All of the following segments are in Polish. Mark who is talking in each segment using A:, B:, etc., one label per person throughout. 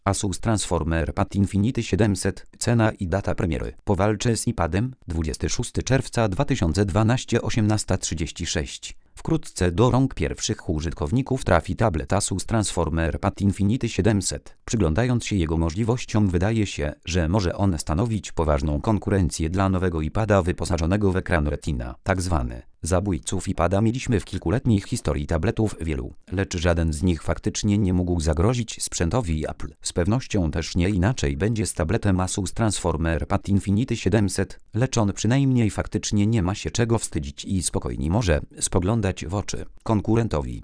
A: Asus Transformer Pad Infinity 700. Cena i data premiery. Po walce z iPadem 26 czerwca 2012 18:36. Wkrótce do rąk pierwszych użytkowników trafi tablet Asus Transformer Pad Infinity 700. Przyglądając się jego możliwościom, wydaje się, że może on stanowić poważną konkurencję dla nowego iPada wyposażonego w ekran Retina. Tak zwany zabójców iPada mieliśmy w kilkuletniej historii tabletów wielu, lecz żaden z nich faktycznie nie mógł zagrozić sprzętowi Apple. Z pewnością też nie inaczej będzie z tabletem Asus Transformer Pad Infinity 700, lecz on przynajmniej faktycznie nie ma się czego wstydzić i spokojnie może spoglądać w oczy konkurentowi.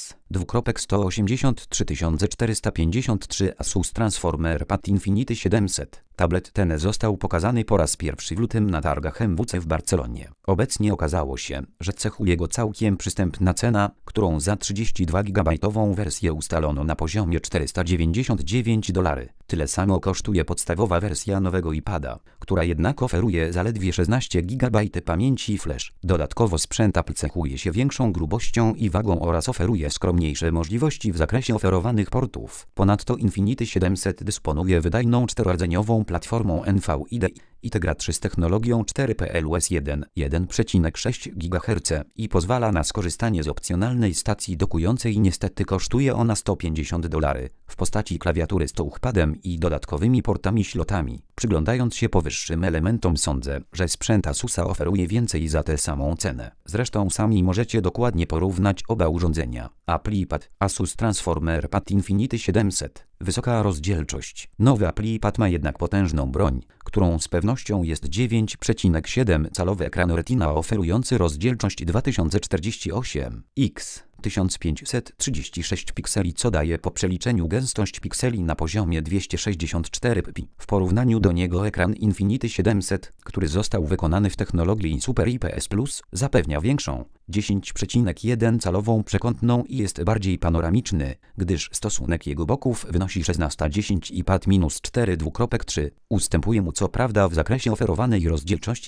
A: S.183 453 Asus Transformer Pad Infinity 700. Tablet ten został pokazany po raz pierwszy w lutym na targach MWC w Barcelonie. Obecnie okazało się, że cechuje go całkiem przystępna cena, którą za 32 GB wersję ustalono na poziomie $499. Tyle samo kosztuje podstawowa wersja nowego iPada, która jednak oferuje zaledwie 16 GB pamięci flash. Dodatkowo sprzęt Apple cechuje się większą grubością i wagą oraz oferuje skromniejsze możliwości w zakresie oferowanych portów. Ponadto Infinity 700 dysponuje wydajną czterordzeniową platformą NVIDIA Tegra 3 z technologią 4PLUS 1,6 GHz i pozwala na skorzystanie z opcjonalnej stacji dokującej. Niestety kosztuje ona $150 w postaci klawiatury z touchpadem i dodatkowymi portami ślotami. Przyglądając się powyższym elementom, sądzę, że sprzęt Asusa oferuje więcej za tę samą cenę. Zresztą sami możecie dokładnie porównać oba urządzenia. Apple iPad Asus Transformer Pad Infinity 700. Wysoka rozdzielczość. Nowy Apple iPad ma jednak potężną broń, którą z pewnością jest 9,7-calowy ekran Retina oferujący rozdzielczość 2048x 1536 pikseli, co daje po przeliczeniu gęstość pikseli na poziomie 264 ppi. W porównaniu do niego ekran Infinity 700, który został wykonany w technologii Super IPS Plus, zapewnia większą 10,1-calową przekątną i jest bardziej panoramiczny, gdyż stosunek jego boków wynosi 16:10 i pad -4,2.3. Ustępuje mu co prawda w zakresie oferowanej rozdzielczości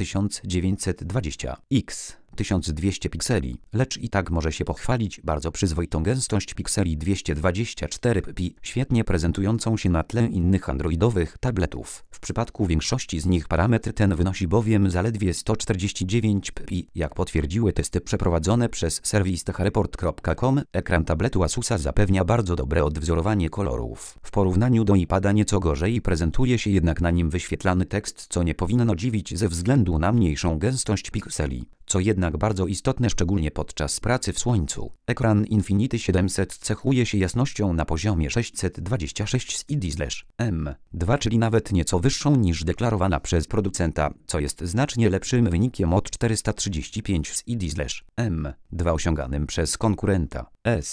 A: -1920x 1200 pikseli, lecz i tak może się pochwalić bardzo przyzwoitą gęstość pikseli 224 ppi, świetnie prezentującą się na tle innych androidowych tabletów. W przypadku większości z nich parametr ten wynosi bowiem zaledwie 149 ppi. Jak potwierdziły testy przeprowadzone przez serwis techreport.com, ekran tabletu Asusa zapewnia bardzo dobre odwzorowanie kolorów. W porównaniu do iPada nieco gorzej prezentuje się jednak na nim wyświetlany tekst, co nie powinno dziwić ze względu na mniejszą gęstość pikseli, co jednak bardzo istotne szczególnie podczas pracy w słońcu. Ekran Infinity 700 cechuje się jasnością na poziomie 626 z IDI/M2, czyli nawet nieco wyższą niż deklarowana przez producenta, co jest znacznie lepszym wynikiem od 435 z IDI/M2 osiąganym przez konkurenta.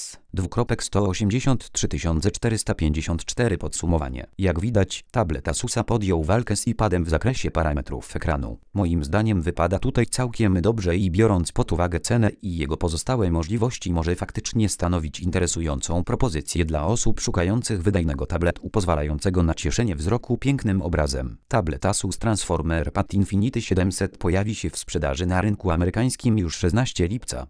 A: S.183 454 Podsumowanie. Jak widać, tablet Asusa podjął walkę z iPadem w zakresie parametrów ekranu. Moim zdaniem wypada tutaj całkiem dobrze i biorąc pod uwagę cenę i jego pozostałe możliwości, może faktycznie stanowić interesującą propozycję dla osób szukających wydajnego tabletu pozwalającego na cieszenie wzroku pięknym obrazem. Tablet Asus Transformer Pad Infinity 700 pojawi się w sprzedaży na rynku amerykańskim już 16 lipca.